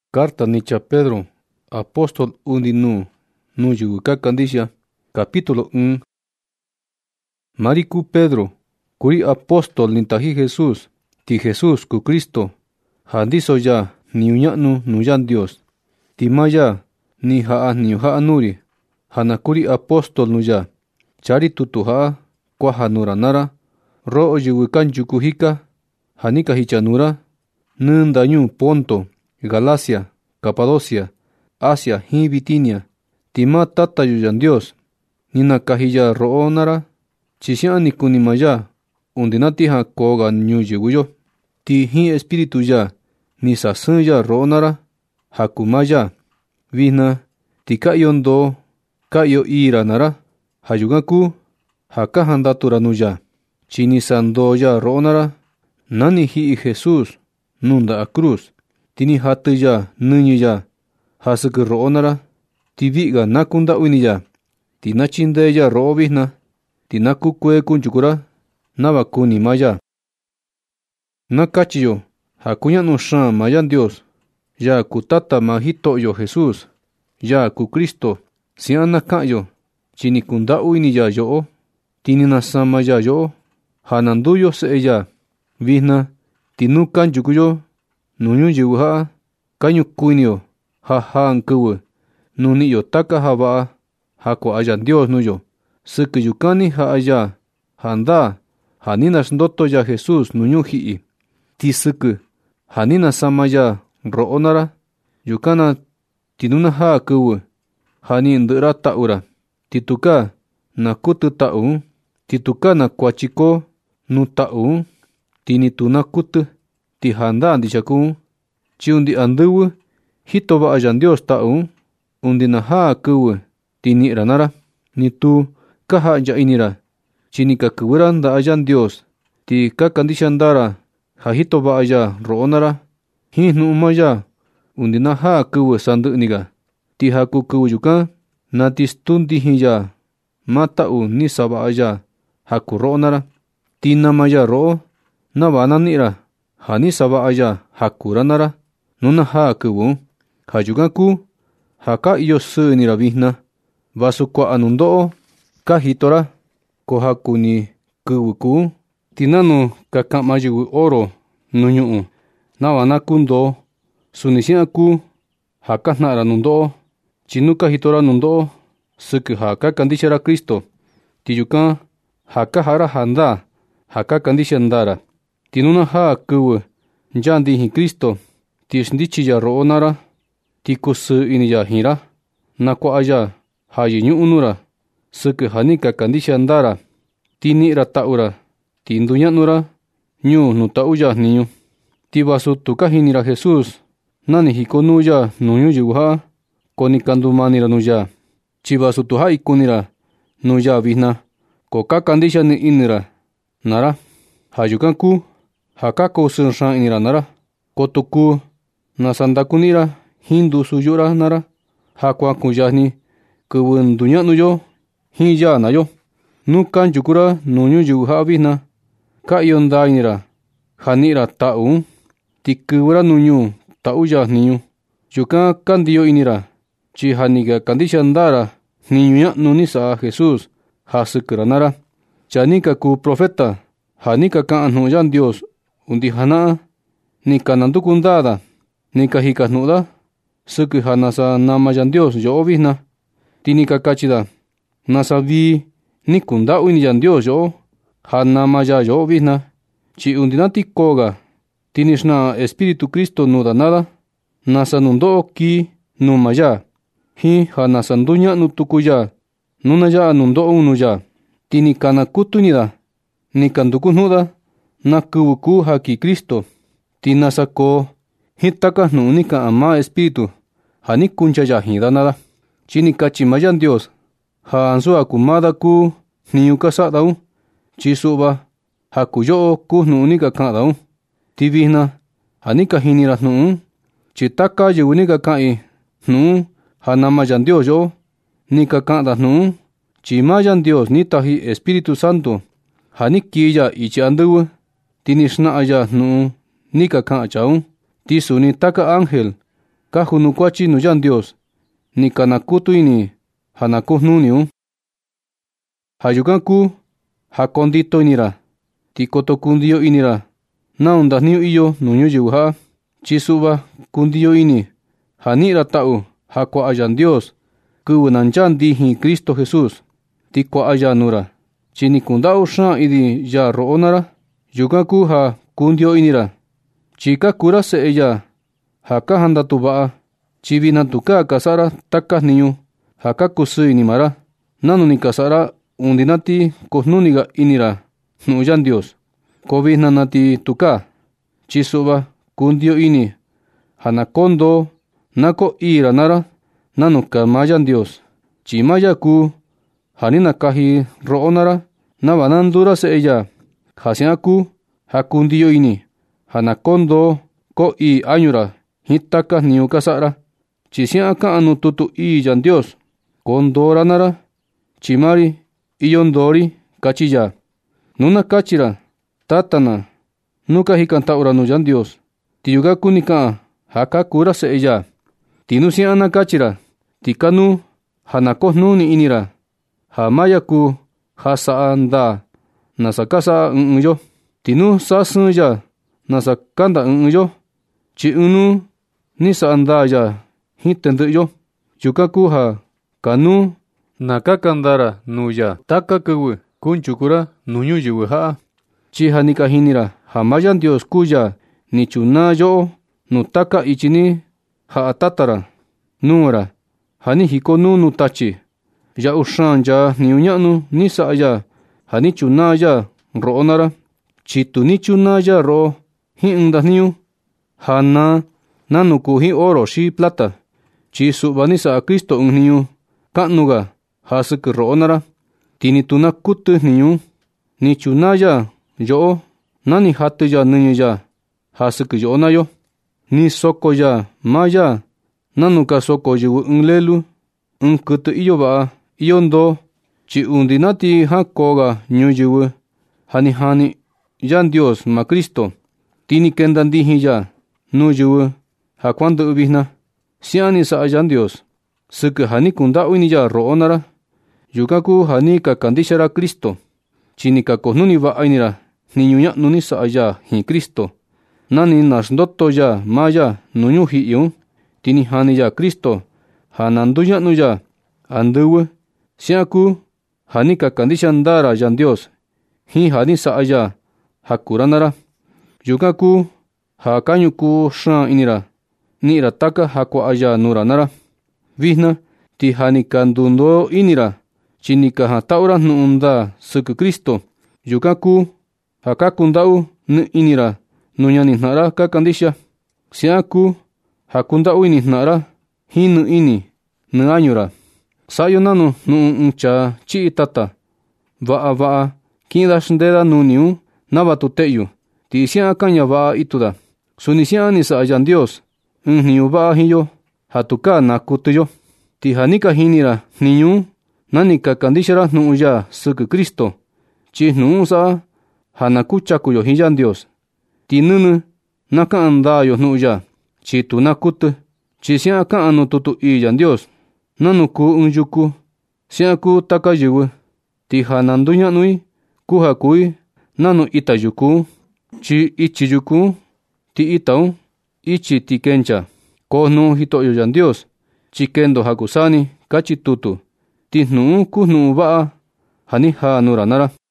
Carta ni cha Pedro, apóstol undinu, nuyu kakandisha, capítulo 1. Mariku Pedro, kuri apóstol ni tahi Jesús, ti Jesús ku Cristo, handiso ya ni uñanu nuyan Dios, ti maya ni haa ni haa nuri, hanakuri apóstol nuya, chari tutuha, kwa hanuranara, ro yuwikan yukuhika, hanika hichanura, nundañu Ponto, Galacia, Capadocia, Asia, hi Bitinia, tima tata yuyan Dios, nina kahilla roonara, chishan ni kunimaya, undinatiha koga nyuyuyo, ti hi espíritu ya, ni sasun ya roonara, hakumaya, vihna, ti kayondo, kayo iranara, hayugaku, hakahandaturanaya, chinisando ya roonara, nani hi Jesús, nunda a cruz, tini hatu ya nunyi ya, hasuk roonara, ti viga nakunda uiniya, ti nachinde ya roo vihna, ti nakukwe kunchukura, nabakuni maya. Nakachiyo, hakuñanu shan mayan Dios, ya kutata mahito yo Jesús, ya ku Cristo, sian nakayo, chinikunda uiniya yo, tini nasama ya yo, hananduyo se ya, vihna, tinukan yukuyo, nuñu yuha, kanyu kuinyo, hahan kuwe, nuni yo taka haba, hako ayan Dios nuyo, suku yukani ha aya, handa, haninas ndoto ya Jesús nuñu hii, ti suku, hanina samaya, roonara, yukana, tinuna ha kuwe, hani ndura taura, tituka, na kutu tau, tituka na kwachiko, nu tau, tini tuna kutu, ti handa andichaku, chi undi anduwu, hitoba ayan Dios tau, undi na haa kuwe, tini ranara, ni tu kaha ja inira, chini ka kuwiran da ayan Dios, ti kakandishandara, ha hitoba aya roonara, hihnu umaya, undi na haa kuwe sandu niga, ti haku kuwe yuka, na tistundi hiya, matau ni saba aya, haku roonara, ti namaya roo, na bananira, hani saba aya hakuranara, nuna haa kuwu, hayugaku, haka iyo sunira vihna, basu kwa anundo, kahitora, ko hakuni kuwuku, tinanu kakamayigu oro, nuñuu, nawanakundo, sunisiaku, haka nara nundo, chinuka hitora nundo, suku haka kandishara Kristo, tiyuka, haka hara handa, haka kandishandara, tinuna haa kuwu, njandihi Kristo, tishndichi ya roonara, tikusu iniya hira, nakwa aya, hayinyu unura, suku hanika kandishandara, tinira taura, tinduñanura, nyu nutauya niñu, tibasu tukahinira Jesús, nani hikonuya nuñu yuha, konikandumanira nuya, chibasu tuha ikunira, nuya vihna, koka kandishani inira, nara, hayukanku, hakako sunshan inira nara, kotuku, nasandakunira, hindu suyura nara, hakwa kuyahni, kuwun duñanuyo, hiya nayo, nukan yukura nuñu yuha vihna, kayonda inira, hanira tau, tikuwara nuñu, tau ya niñu, yuka kandiyo inira, chi haniga kandishandara, niñuya nunisa Jesús, hasukura nara, chanika ku profeta, hanika kaan yan Dios, undi hana, nika nandukundada, nika hikasnuda, suku hanasa namayan Dios yo vihna, tinika kachida, nasa vi, nikunda uiniyan Dios yo, hanamaya yo vihna, chi undinati koga, tinishna Espíritu Cristo nuda nada, nasa nundo ki, numaya, hi hanasanduña nutukuya, nunaya nundo unuya, tinikana kutunida, nikandukunuda, nakubuku haki Kristo, tinasako, hitaka nunika ama Espíritu, hanikuncha ya hidanada, chinikachimayan Dios, hansu akumada ku, niyuka sadau, chisuba, hakuyo ku nunika kadau, tibihna, hanika hinira nu, chitaka yunika kai, nu, hanamayan Dios yo, nika kada nu, chimayan Dios nitahi Espíritu Santo, hanikiya ichi anduwa, tinishna aya nu, nika kachau, tisuni taka ángel, Kahunu kuachi nu yan Dios. Ni kanakutu ini hanakuhnu niu. Hayukanku hakondito inira. Tikoto kundio inira. Na undahniu iyo nuñu yuha. Chisuba kundio ini. Hanira tau hakwa ayan Dios. Kuwunanchan dihi Cristo Jesús. Tikwa ayanura. Chini kundao shan idi ya roonara. Yukanku ha kundio inira. Chika kura se ella. Haka handatu baa. Chivina tuka kasara takas niñu. Haka kusu inimara. Nanu ni kasara undinati kohnuniga inira. Nuyan Dios. Kovihna nati tuka. Chisuba kundio ini. Hanakondo nako ira nara. Nanu kamayan Dios. Chimaya ku. Hanina kahi roonara. Nabanandura se ella. Hasiaku hakundio ini. Hanakondo ko i anyura. Hitakas niu kasara. Chisiaka anu tutu i yan Dios. Kondora nara. Chimari iyondori kachiya. Nuna kachira. Tatana. Nuka hikantaura nu yan Dios. Tiyugaku nika hakakura se ella. Tinusiana kachira. Tikanu hanakohnuni inira. Hamayaku hasaanda. Nasakasa yo. Tinu sasunya. Nasakanda yo. Chi unu nisaanda ya. Hitendu yo. Yukaku ha kanu nakakandara nuya. Takakuwu kunchukura nuñu yuwu haa. Chi hanika hinira. Hamayan Dios kuya. Nichuna yo. Nutaka ichini haatatara. Nuara. Hani hikonu nutachi. Ya ushan ya niunyanu nisa ya. Hani chuna ya roonara. Chitu ni chuna ya ro. Hi undahniu. Hana nanuku hi oro shi plata. Chi subanisa a Cristo niu. Kanuga hasuk roonara. Tini tuna kutu niu. Ni chuna ya yo. Nani hatu ya niñu ya. Hasuk yo na yo. Ni soko ya maya. Nanuka soko yu unlelu. Unkutu iyo ba. Iyondo. Chi undinati hakoga nyuyu. Hani yan Dios ma Cristo. Tini kendandihi ya. Nuyu. Hakuandu ubihna. Siani sa yan Dios. Suku hani kunda uini ya roonara. Yukaku hani kakandishara Cristo. Chini kakohnuni ba ainira. Niñuña nuni sa ya hi Cristo. Nani nasndoto ya maya nuñu hi iun. Tini hani ya Cristo. Hananduya nuya. Anduwe. Siaku hani kakandishandara yan Dios. Hi hani sa ya hakuranara. Yukaku hakanyuku shan inira. Nira taka hakwa aya nuranara. Vihna ti hani kandundo inira. Chinika hataura nuunda suku Cristo. Yukaku hakakundau nu inira. Nuñani nara kakandisha. Siaku hakundau ini nara. Hinu ini nu anyura. Sayo nanu nu uncha chi itata. Vaa kindashdera nuniu nabatu teyu. Ti sia kanya vaa ituda. Sunisia ni sa ayan Dios. Niu vaa hiyo. Hatuka nakutuyo. Ti hanika hinira niu. Nanika kandishara nu uya suku Cristo. Chi nu sa hanakuchakuyo hiyan Dios. Ti nunu naka andayo nu uya. Chi tu nakutu. Chi sia ka anu tutu iyan Dios. Nanuku unyuku. Siaku takayuwu. Ti hanandunya nui. Kuhakui. Nanu itayuku. Chi ichiyuku. Ti itau. Ichi ti kencha. Kohnu hitoyo yan Dios. Chi kendo hakusani. Kachi tutu. Ti nu kuhnu vaa. Hani ha nuranara.